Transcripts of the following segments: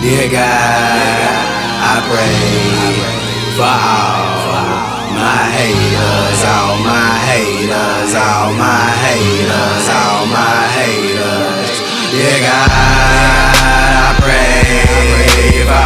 Dear God, I pray for all my haters, all my haters, all my haters, all my haters. Dear God, I pray for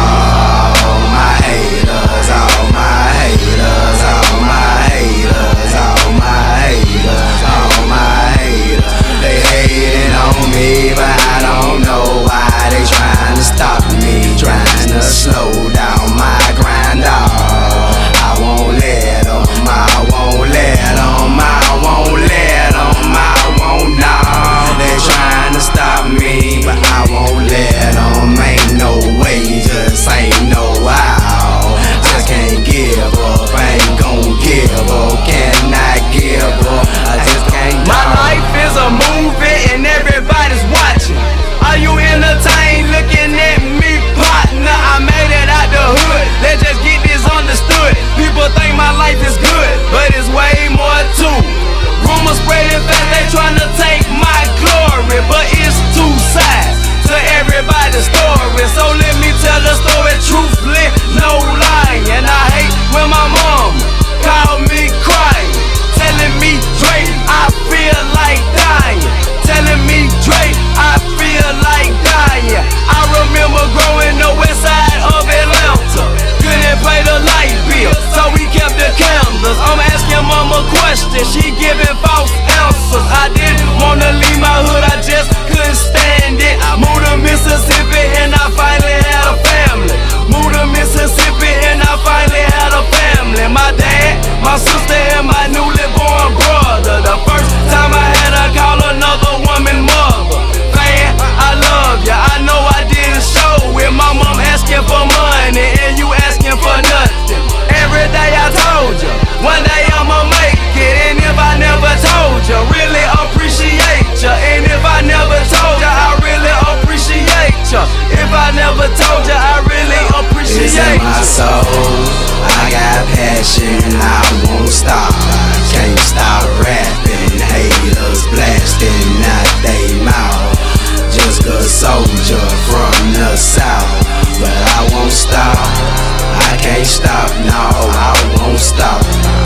all my haters, all my haters, all my haters, all my haters, all my haters. They hating on me, but I don't know why. They trying to stop me, trying to slow down my grind. I won't let them, I won't let them, I won't let them, I won't know. They trying to stop me, but I won't let them. Ain't no way, just ain't no how. Just can't give up, ain't gon' give up, cannot give up, I just can't. My life is a movie and everybody's watching. Are you entertained looking at me, partner? I made it out the hood, let's just get this understood. People think my life is good, but it's way more too. Rumors spreading fast, they tryna take my glory, but it's two sides to everybody's story. So let me tell the story truthfully, no lying. And I hate when my mom called me crying, telling me, Dre, I feel like dying. Telling me, Dre, I feel like dying. I remember growing the west side of Atlanta, couldn't pay the light bill, so we kept the candles. I'm asking mama questions, she giving false answers. I didn't wanna leave my hood, I just couldn't stand it. Moved to Mississippi and I finally had a family. Moved to Mississippi and I finally had a family. My dad, my sister and my newly born brother. The first time I had to call another woman mother. Fan, I love ya, I know I didn't show it. My mom asking for money and you asking for nothing. Every day I told ya, one day I'ma make it. And if I never told ya, really appreciate ya. And if I never told ya, I really appreciate ya. If I never told ya, I really appreciate ya. It's in my soul, I got passion, I won't stop. Can't stop rapping, haters blasting out they mouth. Just a soldier from the south, but I won't stop. I can't stop, no, I won't stop.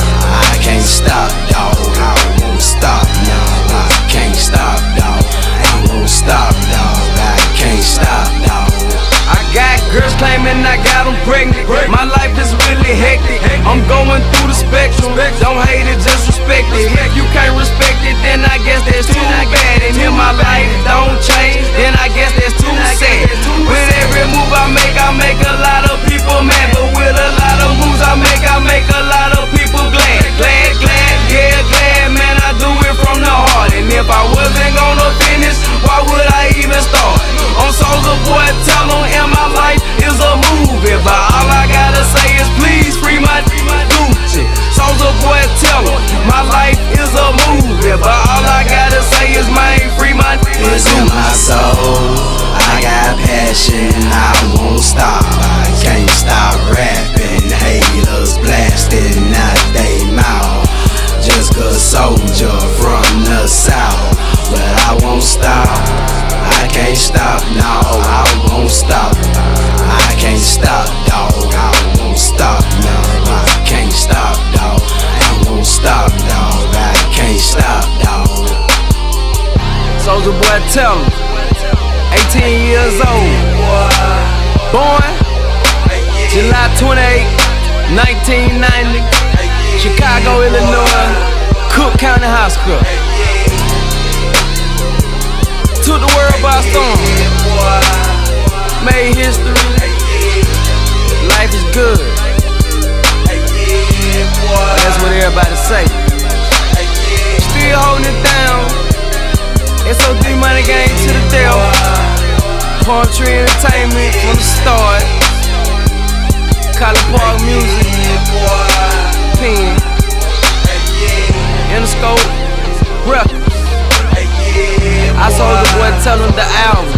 I can't stop, dawg, I won't stop, no, I can't stop, dawg, I won't stop, dawg, I can't stop, dawg. I got girls claiming I got them pregnant. My life is really hectic, I'm going through the spectrum. Don't hate it, just respect it. If you can't respect it, then I guess that's too bad. And if my life don't change, then I guess that's too sad. With every move I make a lot of people mad. But with a lot of moves I make a lot of people glad. Glad, yeah, glad, man, I do it from the heart. And if I wasn't gonna finish, why would I even start? I'm Soulja Boy, tell them, and my life is a movie. But all I gotta say is please free my Gucci. Soulja Boy, tell them, my life is a movie. But all I gotta say is man, free my Gucci. It's in my soul, I got passion, I won't stop. I can't stop rapping, haters blasting out they mouth. Just a soldier from the south, but I won't stop. I can't stop, no, I won't stop. I can't stop, dawg, I won't stop, no, I can't stop, dawg, I won't stop, dawg, I can't stop, dawg. Soulja Boy, tell him, 18 years old, born July 28, 1990, Chicago, Illinois, Cook County High School. Took the world by storm, made history, life is good. That's what everybody say. Still holding it down, SOD Money Gang to the death. Palm Tree Entertainment from the start. College Park Music, Pen, Interscope Records. I Soulja Boy, tell them the album.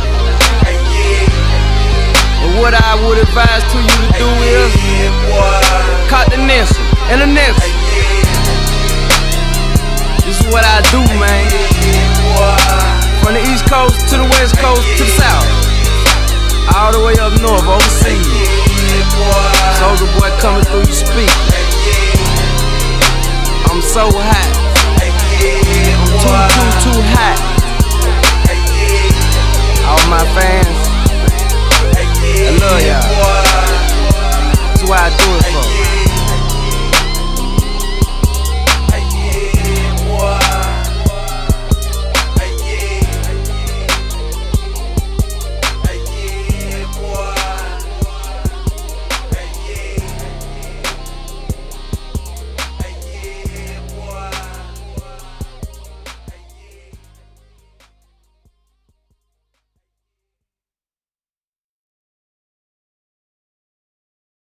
But what I would advise to you to do is cut the next one and the next one. This is what I do, man. From the East Coast to the West Coast to the South.